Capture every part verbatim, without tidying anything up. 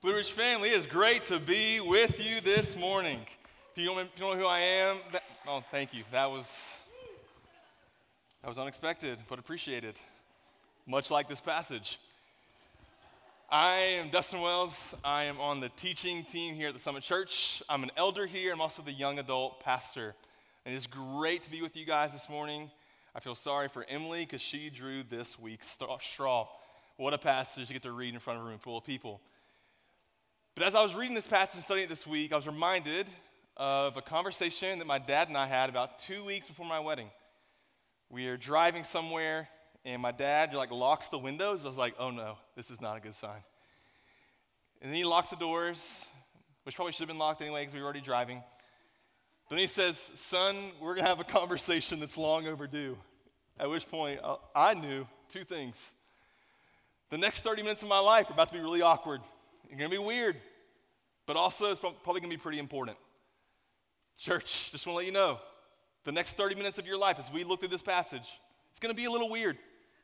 Blue Ridge family, it is great to be with you this morning. If you don't, if you don't know who I am, that, oh, thank you. That was that was unexpected, but appreciated. Much like this passage. I am Dustin Wells. I am on the teaching team here at the Summit Church. I'm an elder here. I'm also the young adult pastor. And it's great to be with you guys this morning. I feel sorry for Emily because she drew this week's straw. What a passage to get to read in front of a room full of people. But as I was reading this passage and studying it this week, I was reminded of a conversation that my dad and I had about two weeks before my wedding. We are driving somewhere, and my dad like locks the windows. I was like, oh no, this is not a good sign. And then he locks the doors, which probably should have been locked anyway because we were already driving. Then he says, son, we're going to have a conversation that's long overdue. At which point, I knew two things. The next thirty minutes of my life are about to be really awkward. It's going to be weird, but also it's probably going to be pretty important. Church, just want to let you know, the next thirty minutes of your life as we look through this passage, it's going to be a little weird,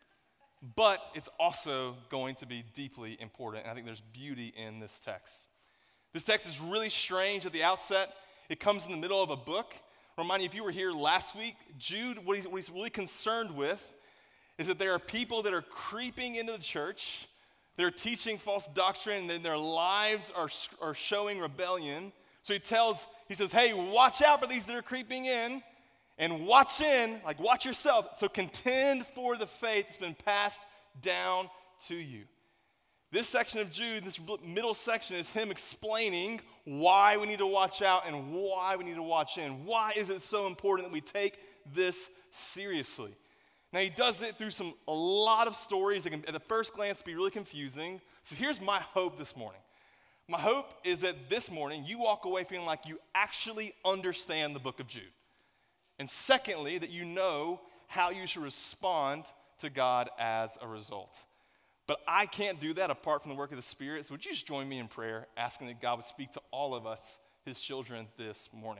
but it's also going to be deeply important, and I think there's beauty in this text. This text is really strange at the outset. It comes in the middle of a book. Remind you, if you were here last week, Jude, what he's, what he's really concerned with is that there are people that are creeping into the church. They're teaching false doctrine, and their lives are, are showing rebellion. So he tells, he says, hey, watch out for these that are creeping in, and watch in, like watch yourself. So contend for the faith that's been passed down to you. This section of Jude, this middle section, is him explaining why we need to watch out and why we need to watch in. Why is it so important that we take this seriously? Now, he does it through some a lot of stories that can, at the first glance, be really confusing. So here's my hope this morning. My hope is that this morning you walk away feeling like you actually understand the book of Jude. And secondly, that you know how you should respond to God as a result. But I can't do that apart from the work of the Spirit. So would you just join me in prayer, asking that God would speak to all of us, his children, this morning.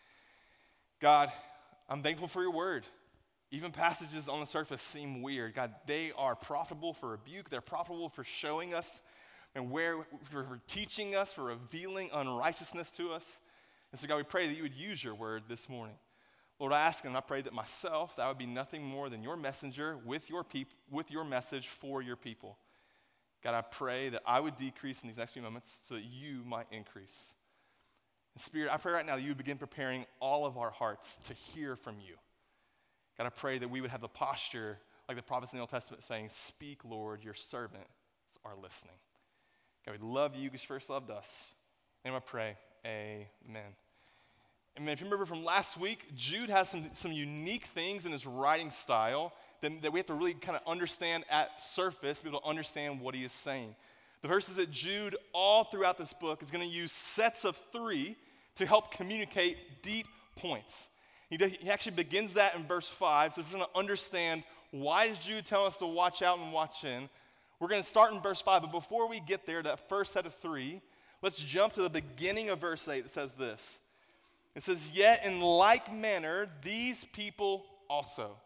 God, I'm thankful for your word. Even passages on the surface seem weird. God, they are profitable for rebuke. They're profitable for showing us and where for teaching us, for revealing unrighteousness to us. And so, God, we pray that you would use your word this morning. Lord, I ask and I pray that myself, that I would be nothing more than your messenger with your peop- with your message for your people. God, I pray that I would decrease in these next few moments so that you might increase. And Spirit, I pray right now that you would begin preparing all of our hearts to hear from you. God, I pray that we would have the posture like the prophets in the Old Testament saying, speak, Lord, your servants are listening. God, we love you because you first loved us. And I pray, amen. And if you remember from last week, Jude has some, some unique things in his writing style that, that we have to really kind of understand at surface to be able to understand what he is saying. The verses that Jude, all throughout this book, is going to use sets of three to help communicate deep points. He, does, he actually begins that in verse five, so we're going to understand why is Jude telling us to watch out and watch in. We're going to start in verse five, but before we get there, that first set of three, let's jump to the beginning of verse eight. It says this. It says, yet in like manner, these people also.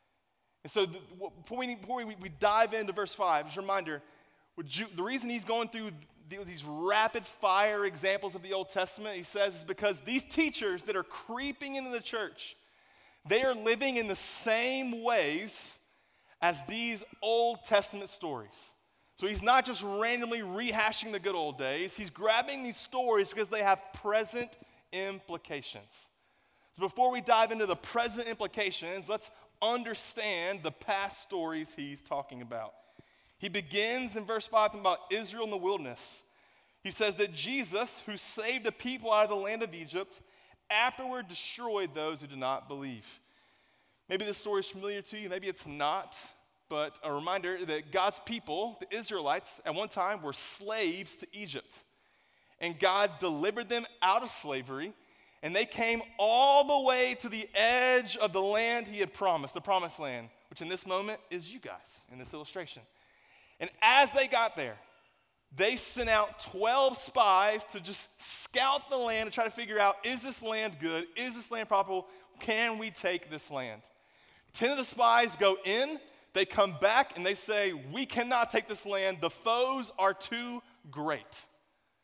And so the, before, we, before we, we dive into verse five, just a reminder, Jude, the reason he's going through these rapid fire examples of the Old Testament, he says, is because these teachers that are creeping into the church, they are living in the same ways as these Old Testament stories. So he's not just randomly rehashing the good old days. He's grabbing these stories because they have present implications. So before we dive into the present implications, let's understand the past stories he's talking about. He begins in verse five talking about Israel in the wilderness. He says that Jesus, who saved a people out of the land of Egypt, afterward destroyed those who did not believe. Maybe this story is familiar to you, maybe it's not, but a reminder that God's people, the Israelites, at one time were slaves to Egypt. And God delivered them out of slavery, and they came all the way to the edge of the land he had promised, the promised land, which in this moment is you guys in this illustration. And as they got there, they sent out twelve spies to just scout the land and try to figure out, is this land good? Is this land profitable? Can we take this land? Ten of the spies go in, they come back, and they say, we cannot take this land. The foes are too great.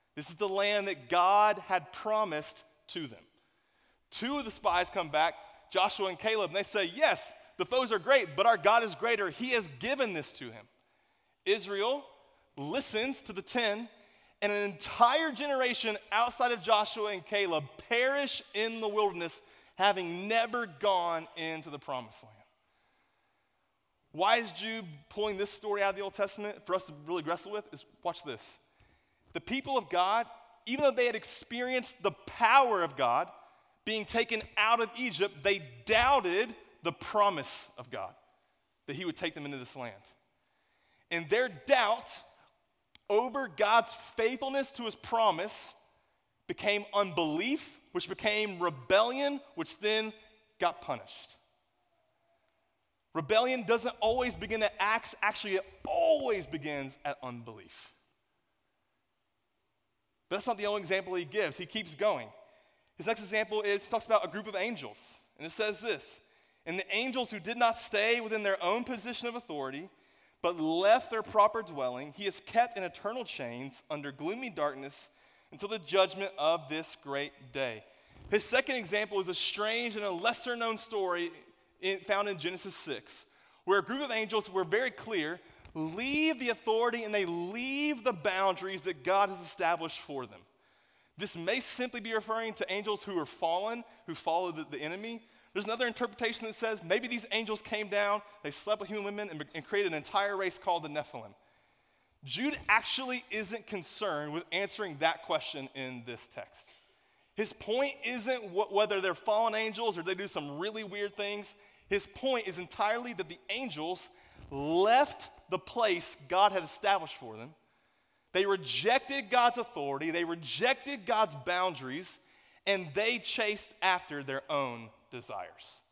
This is the land that God had promised to them. Two of the spies come back, Joshua and Caleb, and they say, yes, the foes are great, but our God is greater. He has given this to him. Israel listens to the ten, and an entire generation outside of Joshua and Caleb perish in the wilderness, having never gone into the promised land. Why is Jude pulling this story out of the Old Testament for us to really wrestle with? Is watch this. The people of God, even though they had experienced the power of God being taken out of Egypt, they doubted the promise of God, that he would take them into this land. And their doubt over God's faithfulness to his promise became unbelief, which became rebellion, which then got punished. Rebellion doesn't always begin at acts. Actually, it always begins at unbelief. But that's not the only example he gives. He keeps going. His next example is, he talks about a group of angels. And it says this, and the angels who did not stay within their own position of authority, but left their proper dwelling, he has kept in eternal chains under gloomy darkness until the judgment of this great day. His second example is a strange and a lesser known story in, found in Genesis six, where a group of angels were very clear, leave the authority and they leave the boundaries that God has established for them. This may simply be referring to angels who are fallen, who follow the, the enemy. There's another interpretation that says maybe these angels came down, they slept with human women, and, and created an entire race called the Nephilim. Jude actually isn't concerned with answering that question in this text. His point isn't wh- whether they're fallen angels or they do some really weird things. His point is entirely that the angels left the place God had established for them. They rejected God's authority, they rejected God's boundaries, and they chased after their own desires.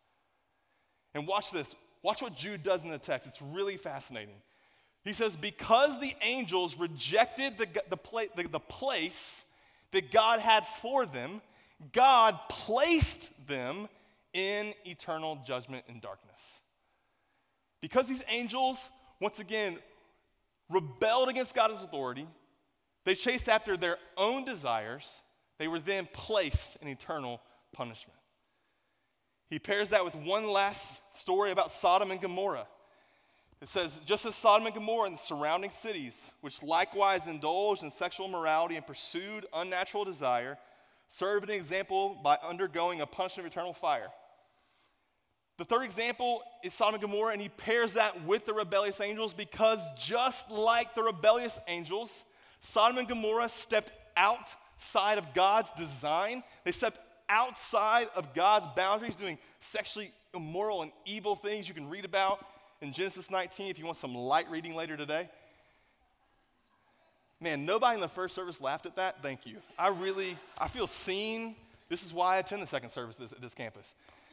And watch this. Watch what Jude does in the text. It's really fascinating. He says, because the angels rejected the, the, pla- the, the place that God had for them, God placed them in eternal judgment and darkness. Because these angels, once again, rebelled against God's authority, they chased after their own desires, they were then placed in eternal punishment. He pairs that with one last story about Sodom and Gomorrah. It says, just as Sodom and Gomorrah and the surrounding cities, which likewise indulged in sexual immorality and pursued unnatural desire, serve an example by undergoing a punishment of eternal fire. The third example is Sodom and Gomorrah, and he pairs that with the rebellious angels because just like the rebellious angels, Sodom and Gomorrah stepped outside of God's design. They stepped outside of God's boundaries, doing sexually immoral and evil things you can read about in Genesis nineteen if you want some light reading later today. Man, nobody in the first service laughed at that. Thank you. I really, I feel seen. This is why I attend the second service this, at this campus.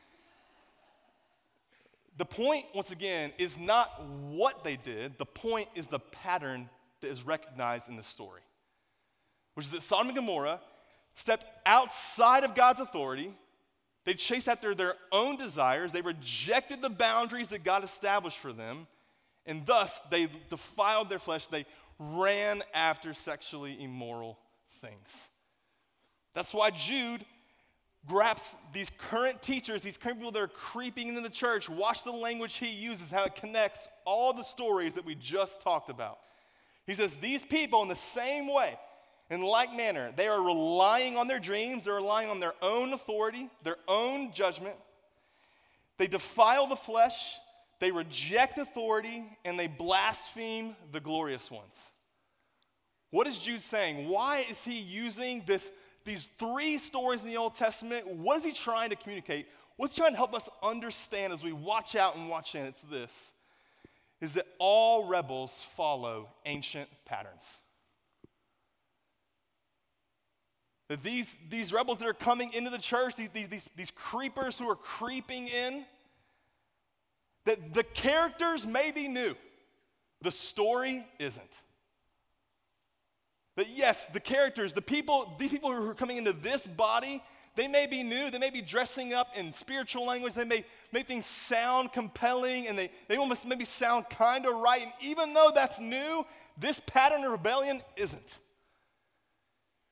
The point, once again, is not what they did. The point is the pattern that is recognized in the story, which is that Sodom and Gomorrah stepped outside of God's authority. They chased after their own desires. They rejected the boundaries that God established for them, and thus they defiled their flesh. They ran after sexually immoral things. That's why Jude grabs these current teachers, these current people that are creeping into the church. Watch the language he uses, how it connects all the stories that we just talked about. He says, these people in the same way, in like manner, they are relying on their dreams, they're relying on their own authority, their own judgment. They defile the flesh, they reject authority, and they blaspheme the glorious ones. What is Jude saying? Why is he using this These three stories in the Old Testament? What is he trying to communicate? What's he trying to help us understand as we watch out and watch in? It's this, is that all rebels follow ancient patterns. That these, these rebels that are coming into the church, these, these, these, these creepers who are creeping in, that the characters may be new, the story isn't. That yes, the characters, the people, these people who are coming into this body, they may be new, they may be dressing up in spiritual language, they may make things sound compelling, and they, they almost maybe sound kind of right, and even though that's new, this pattern of rebellion isn't.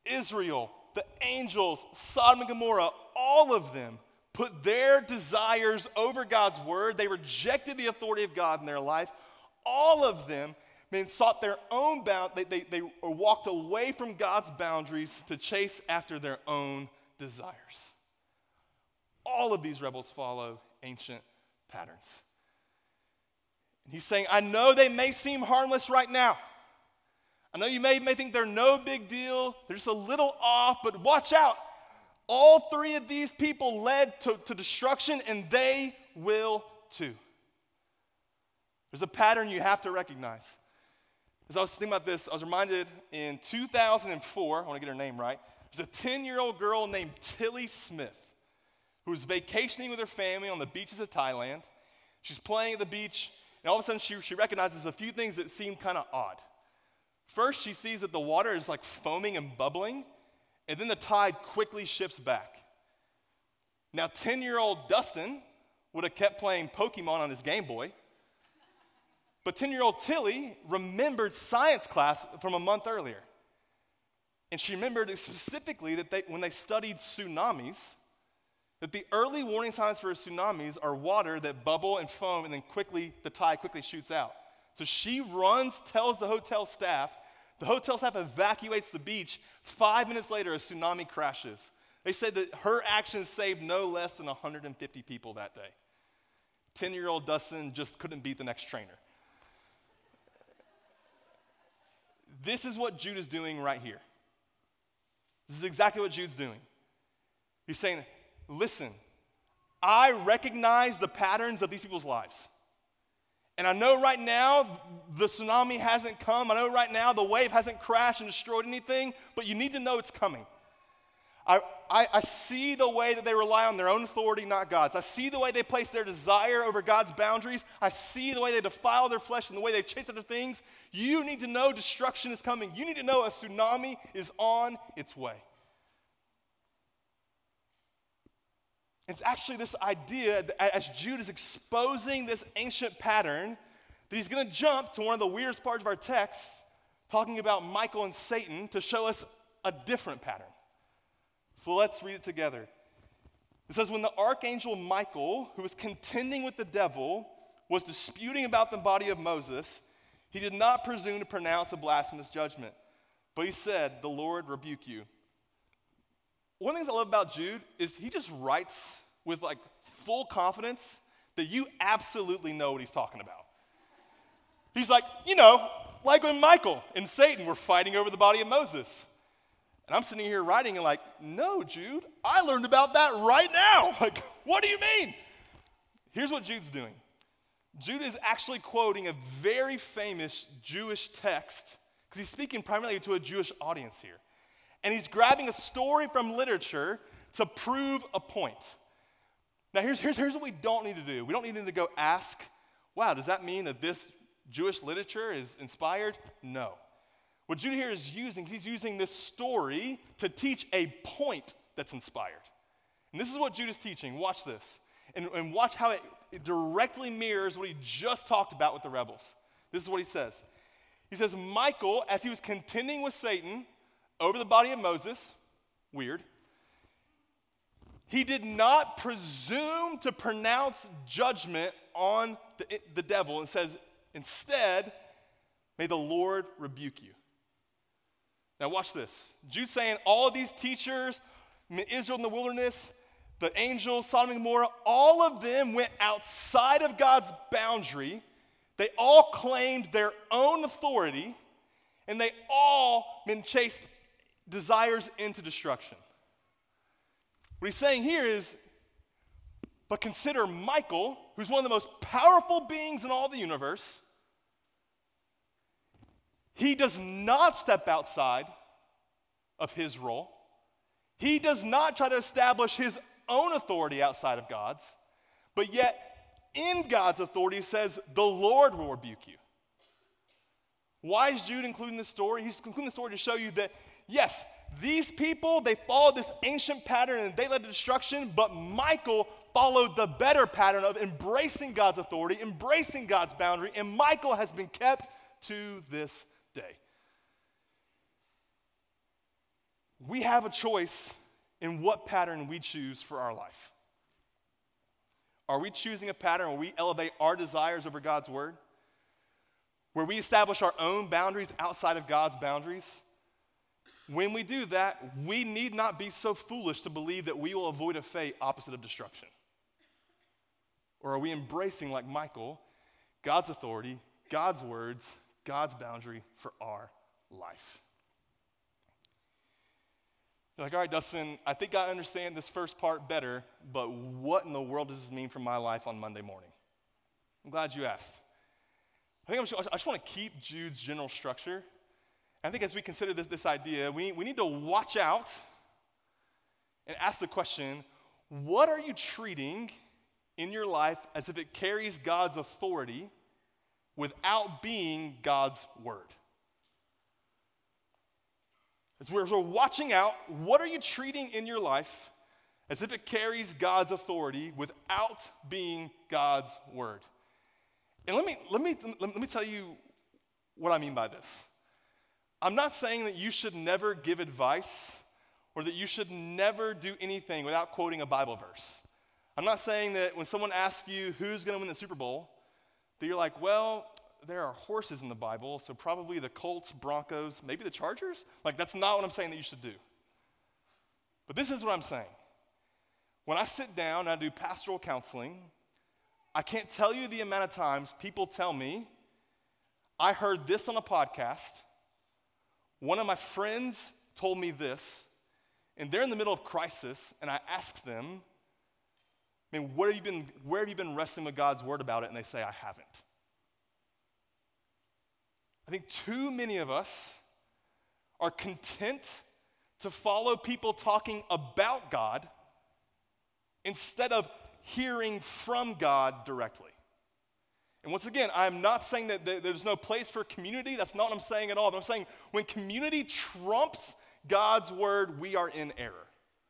Israel, the angels, Sodom and Gomorrah, all of them put their desires over God's word. They rejected the authority of God in their life. All of them, man, sought their own bound. They, they, they walked away from God's boundaries to chase after their own desires. All of these rebels follow ancient patterns. And he's saying, I know they may seem harmless right now. I know you may, may think they're no big deal. They're just a little off, but watch out. All three of these people led to, to destruction, and they will too. There's a pattern you have to recognize. As I was thinking about this, I was reminded in two thousand four, I want to get her name right, there's a ten-year-old girl named Tilly Smith who was vacationing with her family on the beaches of Thailand. She's playing at the beach, and all of a sudden she, she recognizes a few things that seem kind of odd. First, she sees that the water is like foaming and bubbling, and then the tide quickly shifts back. Now, ten-year-old Dustin would have kept playing Pokemon on his Game Boy, but ten-year-old Tilly remembered science class from a month earlier. And she remembered specifically that they, when they studied tsunamis, that the early warning signs for tsunamis are water that bubble and foam, and then quickly, the tide quickly shoots out. So she runs, tells the hotel staff. The hotel staff evacuates the beach. Five minutes later, a tsunami crashes. They said that her actions saved no less than one hundred fifty people that day. ten-year-old Dustin just couldn't beat the next trainer. This is what Jude is doing right here. This is exactly what Jude's doing. He's saying, listen, I recognize the patterns of these people's lives. And I know right now the tsunami hasn't come. I know right now the wave hasn't crashed and destroyed anything, but you need to know it's coming. I, I, I see the way that they rely on their own authority, not God's. I see the way they place their desire over God's boundaries. I see the way they defile their flesh and the way they chase after things. You need to know destruction is coming. You need to know a tsunami is on its way. It's actually this idea that as Jude is exposing this ancient pattern, that he's going to jump to one of the weirdest parts of our text, talking about Michael and Satan, to show us a different pattern. So let's read it together. It says, when the archangel Michael, who was contending with the devil, was disputing about the body of Moses, he did not presume to pronounce a blasphemous judgment, but he said, the Lord rebuke you. One of the things I love about Jude is he just writes with like full confidence that you absolutely know what he's talking about. He's like, you know, like when Michael and Satan were fighting over the body of Moses. And I'm sitting here writing and like, no, Jude, I learned about that right now. Like, what do you mean? Here's what Jude's doing. Jude is actually quoting a very famous Jewish text because he's speaking primarily to a Jewish audience here. And he's grabbing a story from literature to prove a point. Now, here's, here's, here's what we don't need to do. We don't need to go ask, wow, does that mean that this Jewish literature is inspired? No. What Jude here is using, he's using this story to teach a point that's inspired. And this is what Jude is teaching. Watch this. And, and watch how it, it directly mirrors what he just talked about with the rebels. This is what he says. He says, Michael, as he was contending with Satan over the body of Moses, weird, he did not presume to pronounce judgment on the, the devil and says, instead, may the Lord rebuke you. Now watch this. Jude's saying all of these teachers, Israel in the wilderness, the angels, Sodom and Gomorrah, all of them went outside of God's boundary. They all claimed their own authority, and they all been chased desires into destruction. What he's saying here is, but consider Michael, who's one of the most powerful beings in all the universe. He does not step outside of his role. He does not try to establish his own authority outside of God's, but yet in God's authority says, the Lord will rebuke you. Why is Jude including this story? He's including the story to show you that, yes, these people, they followed this ancient pattern and they led to destruction, but Michael followed the better pattern of embracing God's authority, embracing God's boundary, and Michael has been kept to this day. we have a choice in what pattern we choose for our life. Are we choosing a pattern where we elevate our desires over God's word? Where we establish our own boundaries outside of God's boundaries? When we do that, we need not be so foolish to believe that we will avoid a fate opposite of destruction. Or are we embracing, like Michael, God's authority, God's words, God's boundary for our life? You're like, all right, Dustin, I think I understand this first part better, but what in the world does this mean for my life on Monday morning? I'm glad you asked. I think I'm just, I just want to keep Jude's general structure. I think as we consider this, this idea, we, we need to watch out and ask the question, what are you treating in your life as if it carries God's authority without being God's word? As we're, as we're watching out, what are you treating in your life as if it carries God's authority without being God's word? And let me, let me, let me tell you what I mean by this. I'm not saying that you should never give advice or that you should never do anything without quoting a Bible verse. I'm not saying that when someone asks you who's going to win the Super Bowl, that you're like, well, there are horses in the Bible, so probably the Colts, Broncos, maybe the Chargers. Like, that's not what I'm saying that you should do. But this is what I'm saying. When I sit down and I do pastoral counseling, I can't tell you the amount of times people tell me, I heard this on a podcast, one of my friends told me this, and they're in the middle of crisis, and I asked them, I mean, what have you been, where have you been wrestling with God's word about it? And they say, I haven't. I think too many of us are content to follow people talking about God instead of hearing from God directly. And once again, I'm not saying that there's no place for community. That's not what I'm saying at all. But I'm saying when community trumps God's word, we are in error.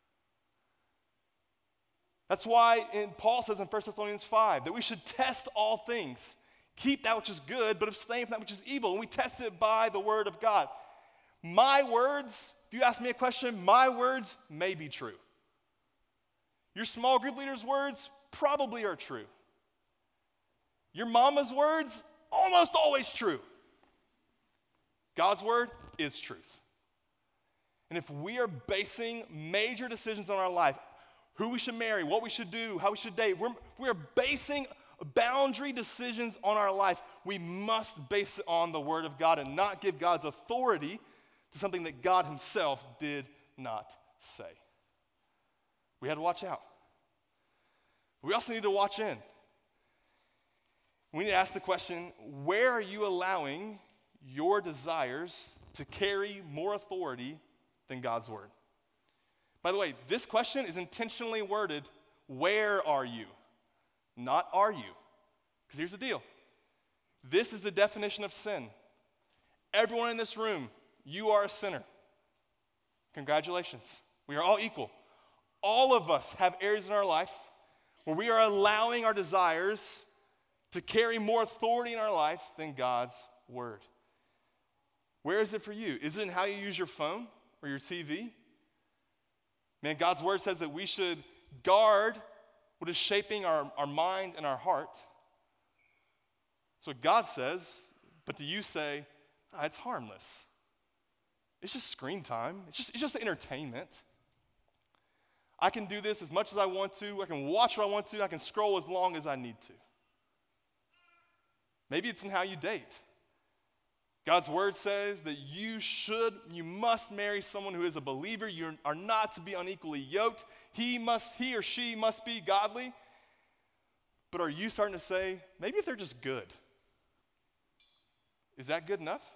That's why in, Paul says in First Thessalonians five that we should test all things. Keep that which is good, but abstain from that which is evil. And we test it by the word of God. My words, if you ask me a question, my words may be true. Your small group leader's words probably are true. Your mama's words, almost always true. God's word is truth. And if we are basing major decisions on our life, who we should marry, what we should do, how we should date, we're, we're basing boundary decisions on our life, we must base it on the word of God and not give God's authority to something that God himself did not say. We had to watch out. We also need to watch in. We need to ask the question, where are you allowing your desires to carry more authority than God's word? By the way, this question is intentionally worded, where are you? Not are you. Because here's the deal. This is the definition of sin. Everyone in this room, you are a sinner. Congratulations. We are all equal. All of us have areas in our life where we are allowing our desires to carry more authority in our life than God's word. Where is it for you? Is it in how you use your phone or your T V? Man, God's word says that we should guard what is shaping our, our mind and our heart. That's what God says, but do you say, ah, it's harmless. It's just screen time. It's just, it's just entertainment. I can do this as much as I want to. I can watch what I want to. I can scroll as long as I need to. Maybe it's in how you date. God's word says that you should, you must marry someone who is a believer. You are not to be unequally yoked. He must, he or she must be godly. But are you starting to say, maybe if they're just good? Is that good enough?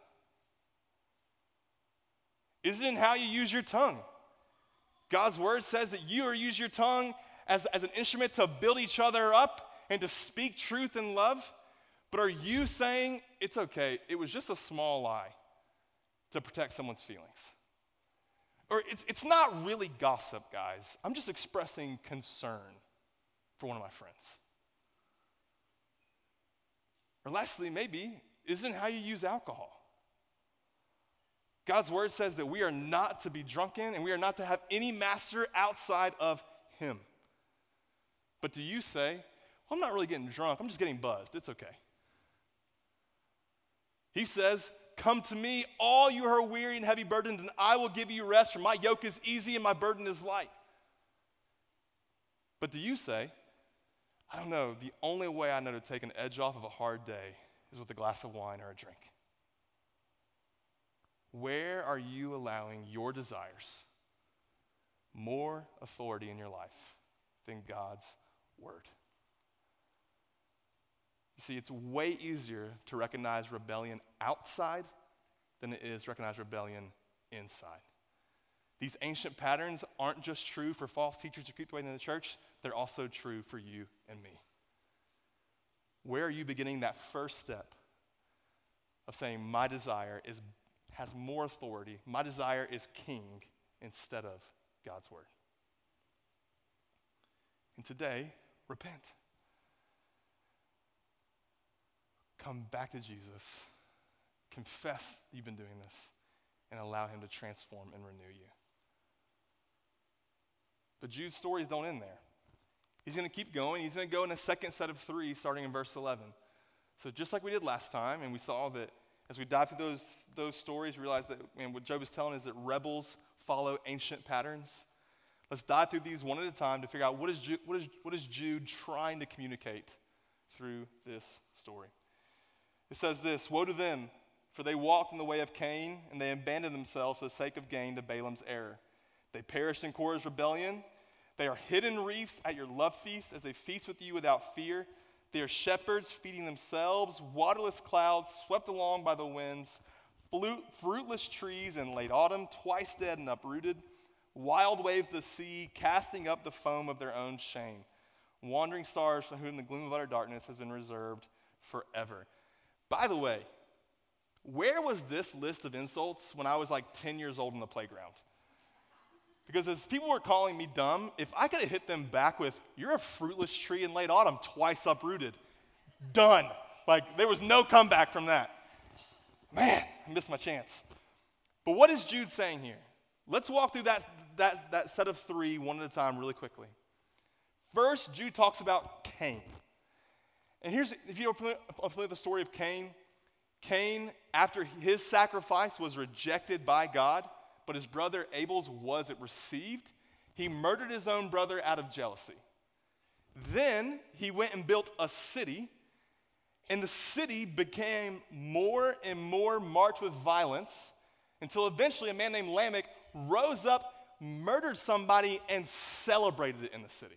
Is it in how you use your tongue? God's word says that you are use your tongue as, as an instrument to build each other up and to speak truth and love. But are you saying, it's okay, it was just a small lie to protect someone's feelings? Or it's, it's not really gossip, guys. I'm just expressing concern for one of my friends. Or lastly, maybe, isn't how you use alcohol. God's word says that we are not to be drunken and we are not to have any master outside of him. But do you say, well, I'm not really getting drunk, I'm just getting buzzed, it's okay. He says, come to me, all you who are weary and heavy burdened, and I will give you rest, for my yoke is easy and my burden is light. But do you say, I don't know, the only way I know to take an edge off of a hard day is with a glass of wine or a drink? Where are you allowing your desires more authority in your life than God's word? You see, it's way easier to recognize rebellion outside than it is to recognize rebellion inside. These ancient patterns aren't just true for false teachers who creep away in the church, they're also true for you and me. Where are you beginning that first step of saying, my desire is has more authority, my desire is king instead of God's word? And today, repent. Come back to Jesus, confess you've been doing this, and allow him to transform and renew you. But Jude's stories don't end there. He's going to keep going. He's going to go in a second set of three, starting in verse eleven. So just like we did last time, and we saw that as we dive through those, those stories, we realize that and what Job is telling is that rebels follow ancient patterns. Let's dive through these one at a time to figure out what is Jude, what is, what is Jude trying to communicate through this story. It says this, woe to them, for they walked in the way of Cain, and they abandoned themselves for the sake of gain to Balaam's error. They perished in Korah's rebellion. They are hidden reefs at your love feast as they feast with you without fear. They are shepherds feeding themselves, waterless clouds swept along by the winds, flute, fruitless trees in late autumn, twice dead and uprooted, wild waves of the sea casting up the foam of their own shame, wandering stars from whom the gloom of utter darkness has been reserved forever. By the way, where was this list of insults when I was like ten years old in the playground? Because as people were calling me dumb, if I could have hit them back with, you're a fruitless tree in late autumn, twice uprooted. Done. Like, there was no comeback from that. Man, I missed my chance. But what is Jude saying here? Let's walk through that, that, that set of three one at a time really quickly. First, Jude talks about Cain. And here's, if you're familiar with the story of Cain, Cain, after his sacrifice was rejected by God, but his brother Abel's was received, he murdered his own brother out of jealousy. Then he went and built a city, and the city became more and more marked with violence until eventually a man named Lamech rose up, murdered somebody, and celebrated it in the city.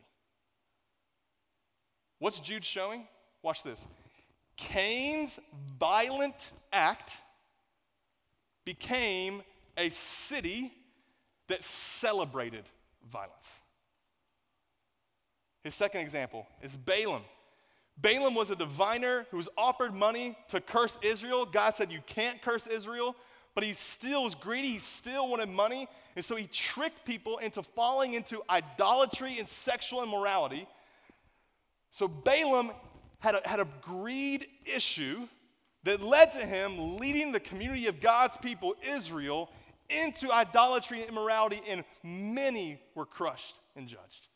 What's Jude showing? Watch this. Cain's violent act became a city that celebrated violence. His second example is Balaam. Balaam was a diviner who was offered money to curse Israel. God said, you can't curse Israel, but he still was greedy. He still wanted money, and so he tricked people into falling into idolatry and sexual immorality. So Balaam had a, had a greed issue that led to him leading the community of God's people, Israel, into idolatry and immorality, and many were crushed and judged.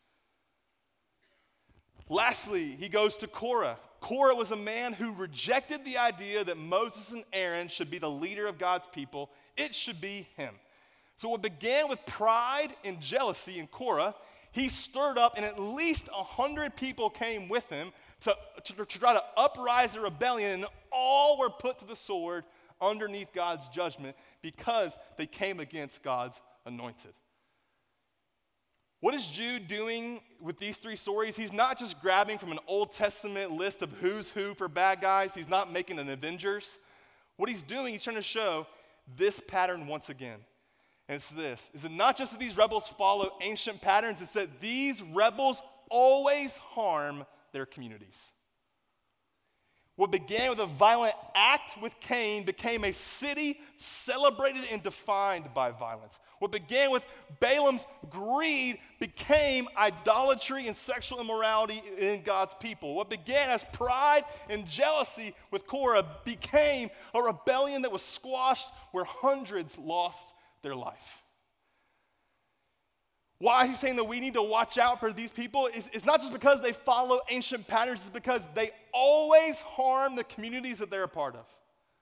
Lastly, he goes to Korah. Korah was a man who rejected the idea that Moses and Aaron should be the leader of God's people. It should be him. So what began with pride and jealousy in Korah, he stirred up, and at least a hundred people came with him to, to, to try to uprise a rebellion, and all were put to the sword underneath God's judgment because they came against God's anointed. What is Jude doing with these three stories? He's not just grabbing from an Old Testament list of who's who for bad guys. He's not making an Avengers. What he's doing, he's trying to show this pattern once again. And it's this. Is it not just that these rebels follow ancient patterns, it's that these rebels always harm their communities. What began with a violent act with Cain became a city celebrated and defined by violence. What began with Balaam's greed became idolatry and sexual immorality in God's people. What began as pride and jealousy with Korah became a rebellion that was squashed where hundreds lost their life. Why is he saying that we need to watch out for these people? It's, it's not just because they follow ancient patterns, it's because they always harm the communities that they're a part of.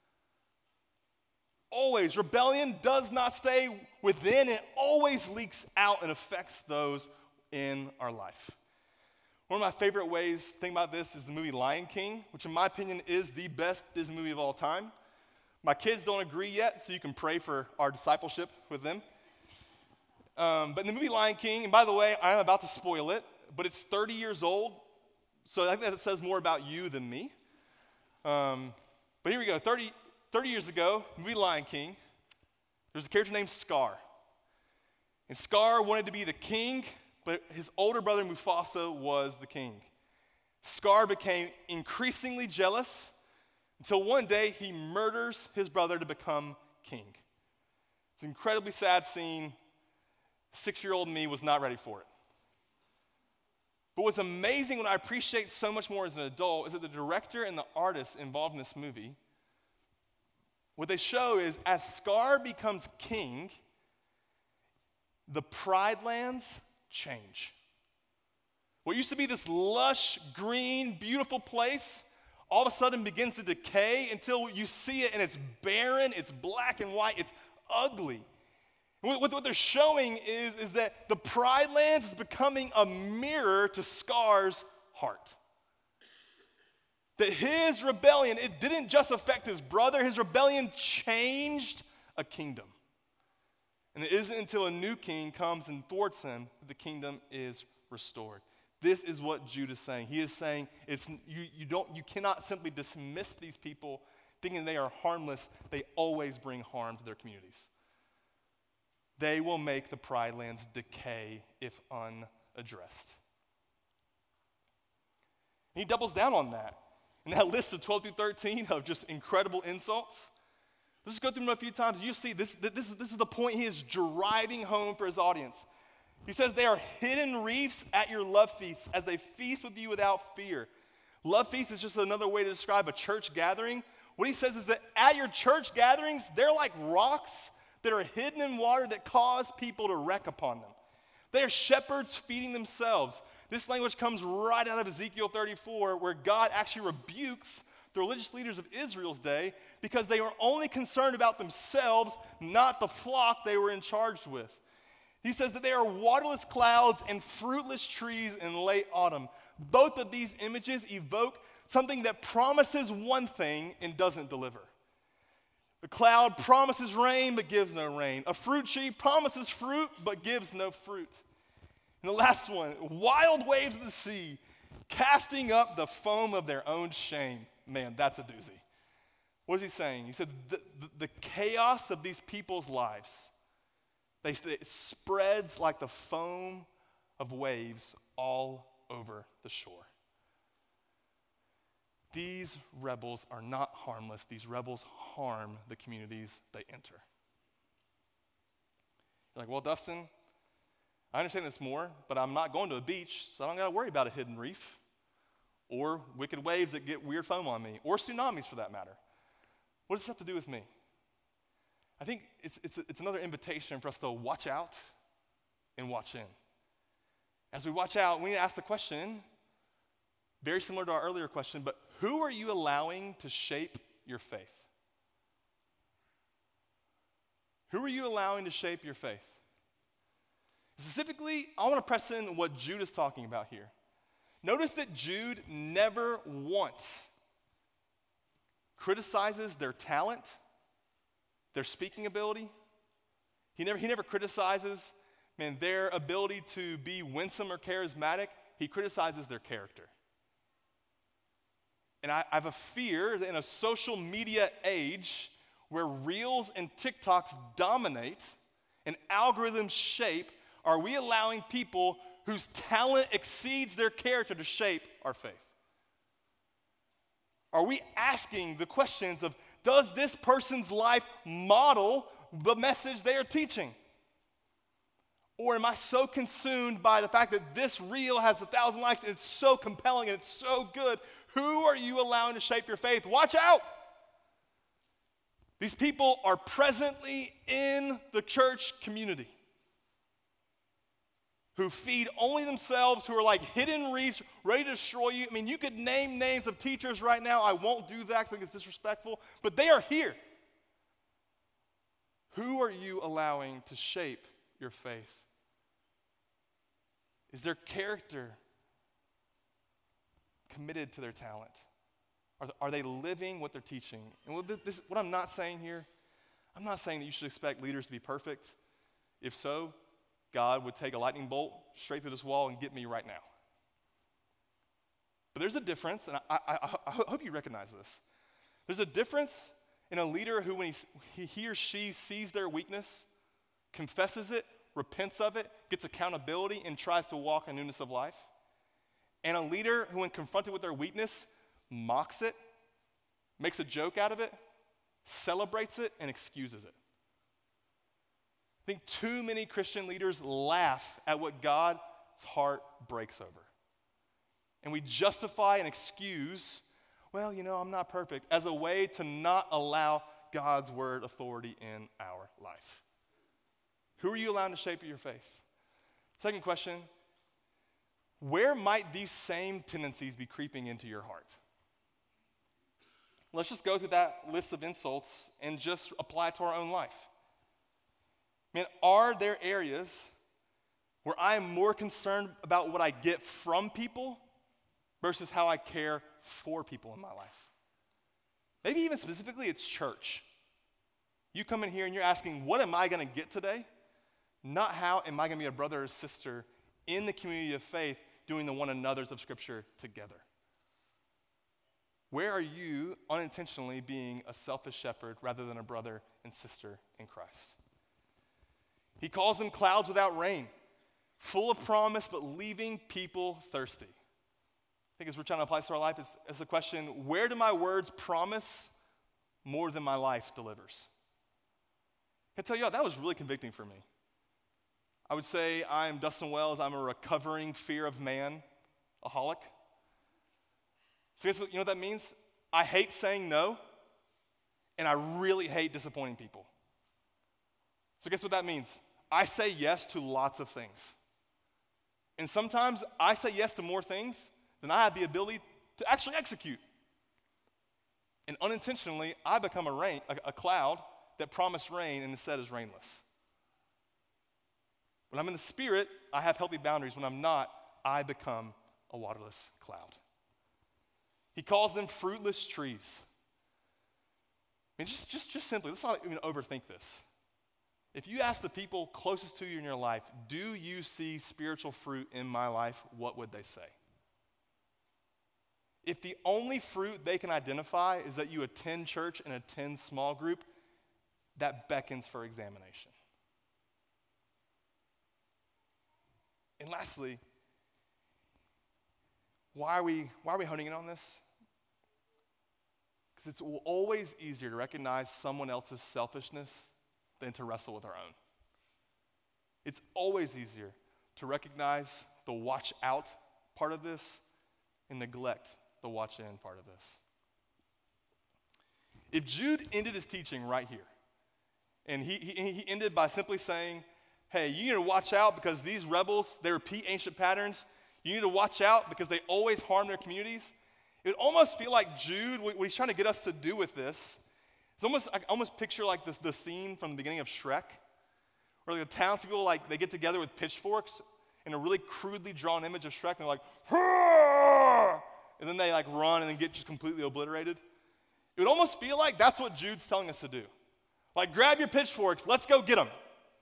Always. Rebellion does not stay within, it always leaks out and affects those in our life. One of my favorite ways to think about this is the movie Lion King, which in my opinion is the best Disney movie of all time. My kids don't agree yet, so you can pray for our discipleship with them. Um, but in the movie Lion King, and by the way, I'm about to spoil it, but it's thirty years old, so I think that says more about you than me. Um, but here we go, thirty, thirty years ago, movie Lion King, there's a character named Scar. And Scar wanted to be the king, but his older brother Mufasa was the king. Scar became increasingly jealous until one day he murders his brother to become king. It's an incredibly sad scene. Six-year-old me was not ready for it. But what's amazing, what I appreciate so much more as an adult, is that the director and the artists involved in this movie, what they show is as Scar becomes king, the Pride Lands change. What used to be this lush, green, beautiful place, all of a sudden begins to decay until you see it and it's barren, it's black and white, it's ugly. What, what they're showing is, is that the Pride Lands is becoming a mirror to Scar's heart. That his rebellion, it didn't just affect his brother, his rebellion changed a kingdom. And it isn't until a new king comes and thwarts him that the kingdom is restored. This is what Jude is saying. He is saying it's you, you don't you cannot simply dismiss these people thinking they are harmless. They always bring harm to their communities. They will make the Pride Lands decay if unaddressed. And he doubles down on that. And that list of twelve through thirteen of just incredible insults, let's just go through them a few times. You see, this, this, is, this is the point he is driving home for his audience. He says, they are hidden reefs at your love feasts as they feast with you without fear. Love feast is just another way to describe a church gathering. What he says is that at your church gatherings, they're like rocks that are hidden in water that cause people to wreck upon them. They are shepherds feeding themselves. This language comes right out of Ezekiel thirty-four, where God actually rebukes the religious leaders of Israel's day because they were only concerned about themselves, not the flock they were in charge with. He says that they are waterless clouds and fruitless trees in late autumn. Both of these images evoke something that promises one thing and doesn't deliver. The cloud promises rain but gives no rain. A fruit tree promises fruit but gives no fruit. And the last one, wild waves of the sea, casting up the foam of their own shame. Man, that's a doozy. What is he saying? He said the, the, the chaos of these people's lives, they, it spreads like the foam of waves all over the shore. These rebels are not harmless. These rebels harm the communities they enter. You're like, well, Dustin, I understand this more, but I'm not going to a beach, so I don't got to worry about a hidden reef or wicked waves that get weird foam on me, or tsunamis for that matter. What does this have to do with me? I think it's, it's, it's another invitation for us to watch out and watch in. As we watch out, we need to ask the question, very similar to our earlier question, but who are you allowing to shape your faith? Who are you allowing to shape your faith? Specifically, I want to press in what Jude is talking about here. Notice that Jude never once criticizes their talent, their speaking ability. He never, he never criticizes, man, their ability to be winsome or charismatic. He criticizes their character. And I, I have a fear that in a social media age where Reels and TikToks dominate and algorithms shape, are we allowing people whose talent exceeds their character to shape our faith? Are we asking the questions of, does this person's life model the message they are teaching? Or am I so consumed by the fact that this reel has a thousand likes and it's so compelling and it's so good? Who are you allowing to shape your faith? Watch out! These people are presently in the church community who feed only themselves, who are like hidden reefs, ready to destroy you. I mean, you could name names of teachers right now. I won't do that because I think it's disrespectful, but they are here. Who are you allowing to shape your faith? Is their character committed to their talent? Are, are they living what they're teaching? And what, this, this, what I'm not saying here, I'm not saying that you should expect leaders to be perfect. If so, God would take a lightning bolt straight through this wall and get me right now. But there's a difference, and I, I, I hope you recognize this. There's a difference in a leader who, when he, he or she sees their weakness, confesses it, repents of it, gets accountability, and tries to walk in newness of life. And a leader who, when confronted with their weakness, mocks it, makes a joke out of it, celebrates it, and excuses it. I think too many Christian leaders laugh at what God's heart breaks over. And we justify and excuse, well, you know, I'm not perfect, as a way to not allow God's word authority in our life. Who are you allowing to shape your faith? Second question, where might these same tendencies be creeping into your heart? Let's just go through that list of insults and just apply it to our own life. Man, are there areas where I am more concerned about what I get from people versus how I care for people in my life? Maybe even specifically it's church. You come in here and you're asking, what am I going to get today? Not how am I going to be a brother or sister in the community of faith doing the one another's of Scripture together. Where are you unintentionally being a selfish shepherd rather than a brother and sister in Christ? He calls them clouds without rain, full of promise but leaving people thirsty. I think as we're trying to apply this to our life, it's, it's the question, where do my words promise more than my life delivers? I tell you what, that was really convicting for me. I would say I'm Dustin Wells. I'm a recovering fear of man-aholic. So guess what, you know what that means? I hate saying no, and I really hate disappointing people. So guess what that means? I say yes to lots of things. And sometimes I say yes to more things than I have the ability to actually execute. And unintentionally, I become a rain, a, a cloud that promised rain and instead is rainless. When I'm in the Spirit, I have healthy boundaries. When I'm not, I become a waterless cloud. He calls them fruitless trees. I mean, just, just, just simply, let's not even overthink this. If you ask the people closest to you in your life, do you see spiritual fruit in my life, what would they say? If the only fruit they can identify is that you attend church and attend small group, that beckons for examination. And lastly, why are we, why are we honing in on this? Because it's always easier to recognize someone else's selfishness than to wrestle with our own. It's always easier to recognize the watch out part of this and neglect the watch in part of this. If Jude ended his teaching right here, and he, he, he ended by simply saying, hey, you need to watch out because these rebels, they repeat ancient patterns. You need to watch out because they always harm their communities. It would almost feel like Jude, what he's trying to get us to do with this, it's almost, I almost picture like this, the scene from the beginning of Shrek, where the townspeople, like, they get together with pitchforks in a really crudely drawn image of Shrek, and they're like, Hurr! And then they like run and then get just completely obliterated. It would almost feel like that's what Jude's telling us to do. Like, grab your pitchforks, let's go get them.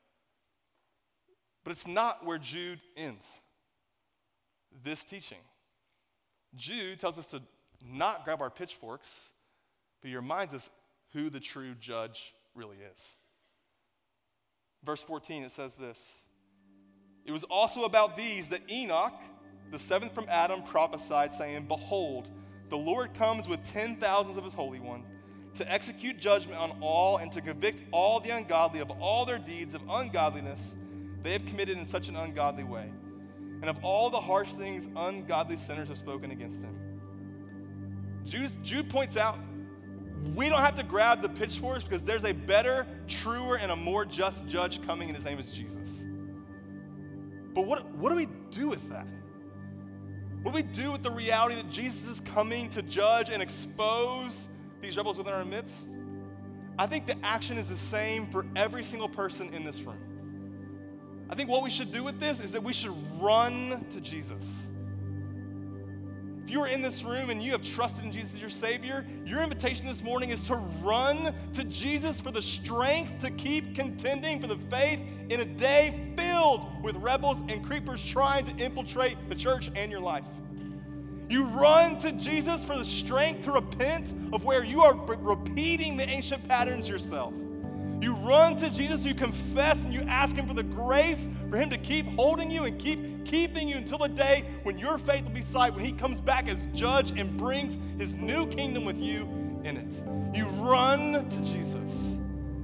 But it's not where Jude ends this teaching. Jude tells us to not grab our pitchforks, but he reminds us who the true judge really is. Verse fourteen, it says this. It was also about these that Enoch, the seventh from Adam, prophesied, saying, behold, The Lord comes with ten thousands of his Holy One to execute judgment on all and to convict all the ungodly of all their deeds of ungodliness they have committed in such an ungodly way, and of all the harsh things ungodly sinners have spoken against him. Jude, Jude points out, we don't have to grab the pitchforks because there's a better, truer, and a more just judge coming, and his name is Jesus. But what, what do we do with that? What do we do with the reality that Jesus is coming to judge and expose these rebels within our midst? I think the action is the same for every single person in this room. I think what we should do with this is that we should run to Jesus. If you are in this room and you have trusted in Jesus as your Savior, your invitation this morning is to run to Jesus for the strength to keep contending for the faith in a day filled with rebels and creepers trying to infiltrate the church and your life. You run to Jesus for the strength to repent of where you are re- repeating the ancient patterns yourself. You run to Jesus, you confess, and you ask him for the grace for him to keep holding you and keep keeping you until the day when your faith will be sight, when he comes back as judge and brings his new kingdom with you in it. You run to Jesus.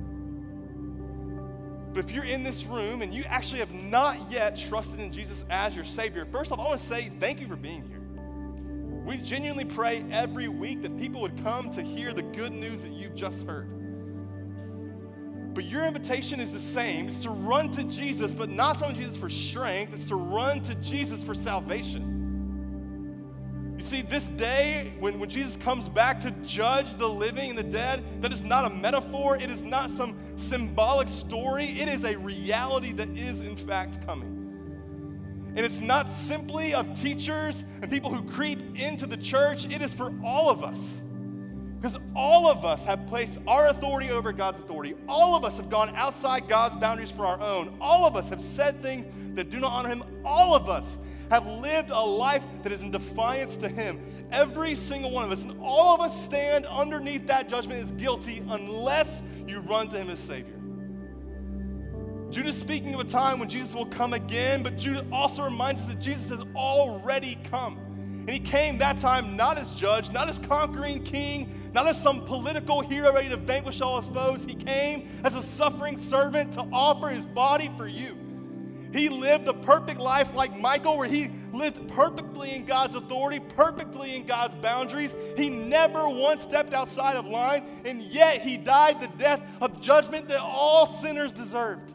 But if you're in this room and you actually have not yet trusted in Jesus as your Savior, first off, I want to say thank you for being here. We genuinely pray every week that people would come to hear the good news that you've just heard. But your invitation is the same. It's to run to Jesus, but not to run to Jesus for strength. It's to run to Jesus for salvation. You see, this day, when, when Jesus comes back to judge the living and the dead, that is not a metaphor. It is not some symbolic story. It is a reality that is, in fact, coming. And it's not simply of teachers and people who creep into the church. It is for all of us. Because all of us have placed our authority over God's authority. All of us have gone outside God's boundaries for our own. All of us have said things that do not honor him. All of us have lived a life that is in defiance to him. Every single one of us, and all of us stand underneath that judgment as guilty unless you run to him as Savior. Jude is speaking of a time when Jesus will come again, but Jude also reminds us that Jesus has already come. And he came that time not as judge, not as conquering king, not as some political hero ready to vanquish all his foes. He came as a suffering servant to offer his body for you. He lived a perfect life like Michael, where he lived perfectly in God's authority, perfectly in God's boundaries. He never once stepped outside of line, and yet he died the death of judgment that all sinners deserved.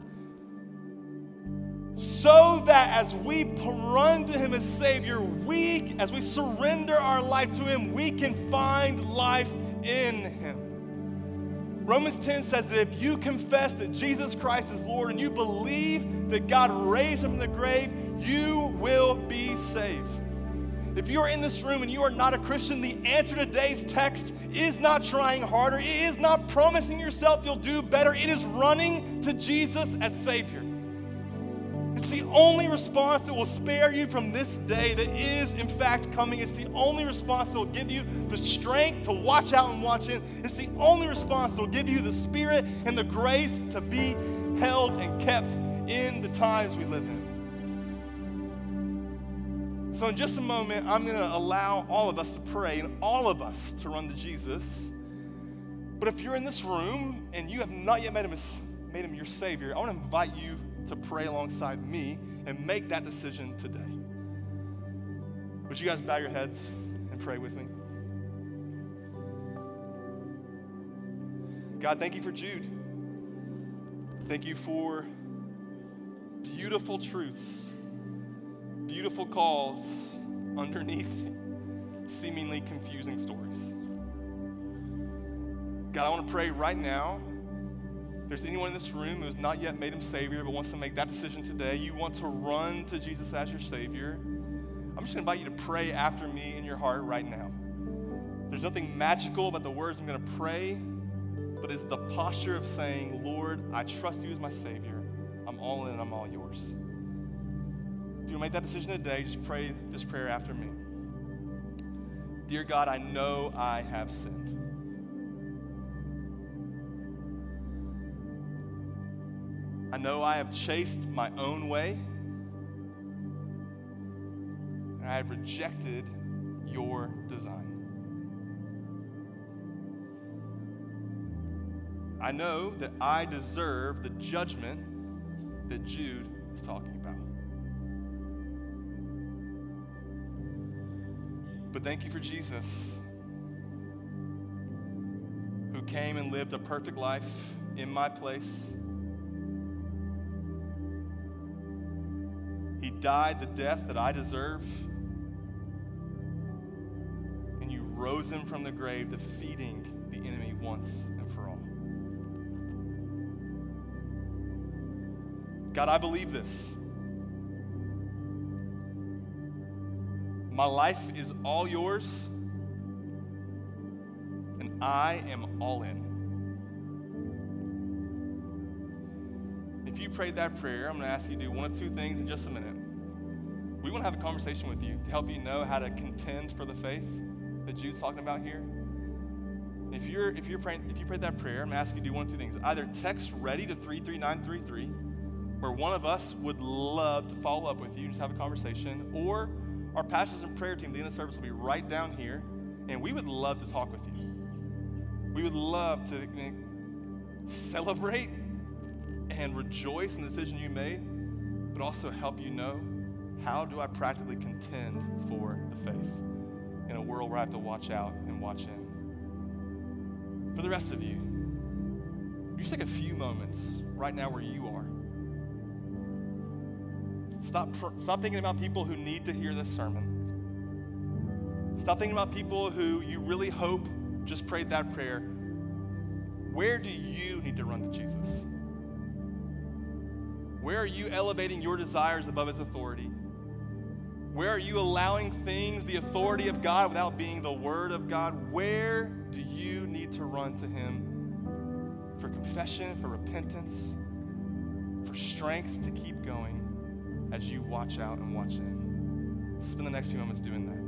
So that as we run to him as Savior, we, as we surrender our life to him, we can find life in him. Romans ten says that if you confess that Jesus Christ is Lord and you believe that God raised him from the grave, you will be saved. If you are in this room and you are not a Christian, the answer to today's text is not trying harder. It is not promising yourself you'll do better. It is running to Jesus as Savior. It's the only response that will spare you from this day that is, in fact, coming. It's the only response that will give you the strength to watch out and watch in. It's the only response that will give you the spirit and the grace to be held and kept in the times we live in. So in just a moment, I'm going to allow all of us to pray and all of us to run to Jesus. But if you're in this room and you have not yet made him, made him your Savior, I want to invite you to pray alongside me and make that decision today. Would you guys bow your heads and pray with me? God, thank you for Jude. Thank you for beautiful truths, beautiful calls underneath seemingly confusing stories. God, I want to pray right now. If there's anyone in this room who has not yet made him Savior but wants to make that decision today, you want to run to Jesus as your Savior, I'm just going to invite you to pray after me in your heart right now. There's nothing magical about the words I'm going to pray, but it's the posture of saying, Lord, I trust you as my Savior. I'm all in, I'm all yours. If you make that decision today, just pray this prayer after me. Dear God, I know I have sinned. I know I have chased my own way, and I have rejected your design. I know that I deserve the judgment that Jude is talking about. But thank you for Jesus, who came and lived a perfect life in my place. He died the death that I deserve, and you rose him from the grave, defeating the enemy once and for all. God, I believe this. My life is all yours, and I am all in. If you prayed that prayer, I'm going to ask you to do one of two things in just a minute. We want to have a conversation with you to help you know how to contend for the faith that Jude's talking about here. If you're if you're praying if you prayed that prayer, I'm going to ask you to do one of two things. Either text ready to three three nine three three, where one of us would love to follow up with you and just have a conversation, or our pastors and prayer team, the end of the service, will be right down here, and we would love to talk with you. We would love to you know, celebrate and rejoice in the decision you made, but also help you know, how do I practically contend for the faith in a world where I have to watch out and watch in? For the rest of you, you just take a few moments right now where you are. Stop, stop thinking about people who need to hear this sermon. Stop thinking about people who you really hope just prayed that prayer. Where do you need to run to Jesus? Where are you elevating your desires above his authority? Where are you allowing things, the authority of God, without being the word of God? Where do you need to run to him for confession, for repentance, for strength to keep going as you watch out and watch in? Spend the next few moments doing that.